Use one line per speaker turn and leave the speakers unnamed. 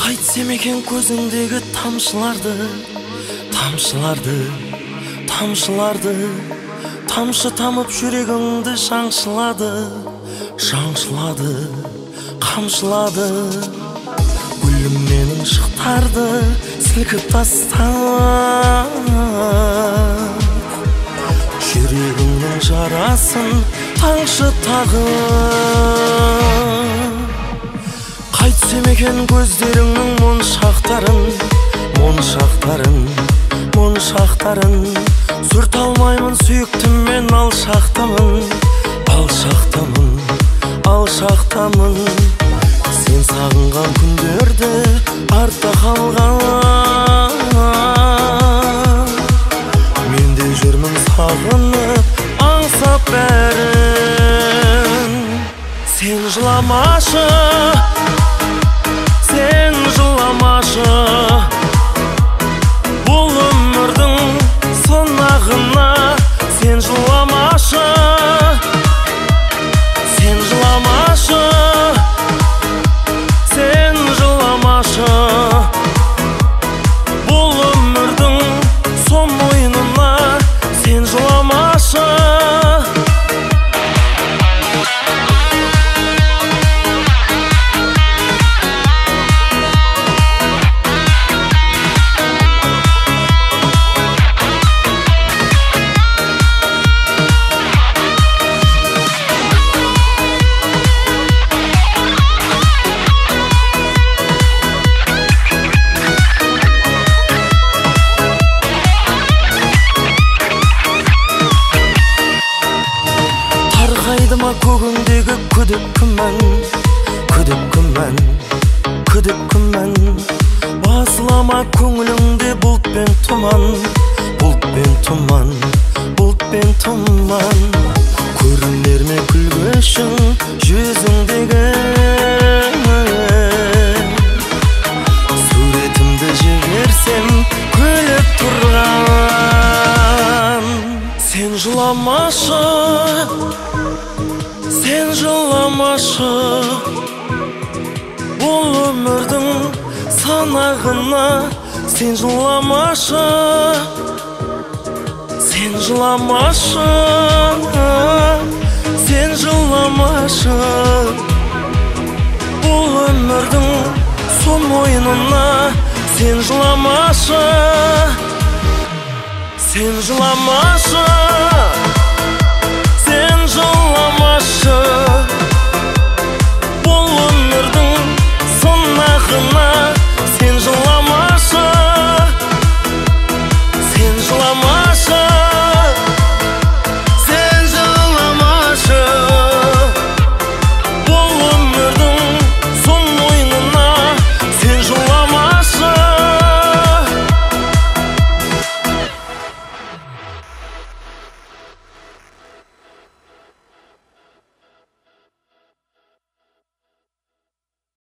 Қайтсем екен көзіңдегі тамшыларды, тамшы тамып жүрегіңді шаңшылады, қамшылады. Гүлім менің шықтарды сілкіп тастап, жүрегіңнің жарасын таңшы тағып. Қайтсем екен көздеріңнің моншақтарын, сүрт алмаймын сүйіктіммен алшақтамын. Сен сағынған күндерді артта қалған, мен де жүрмін сағынып аңсап бәрін. Сен жыламашы, бұл өмірдің сынағына. Сен жыламашы, бұл өмірдің сон мойнына. Сен жыламашы. Тарқайдыма көгіңдегі күдік-күмән, басылама көңіліңде бұлт пен тұман. Көрінер ме күлгішің жүзіңдегі, суретімді жіберсем күліп тұрған. Сен жыламашы, бұл өмірдің санағына. Сен жыламашы, бұл өмірдің сон мойнына. Сен жыламашы.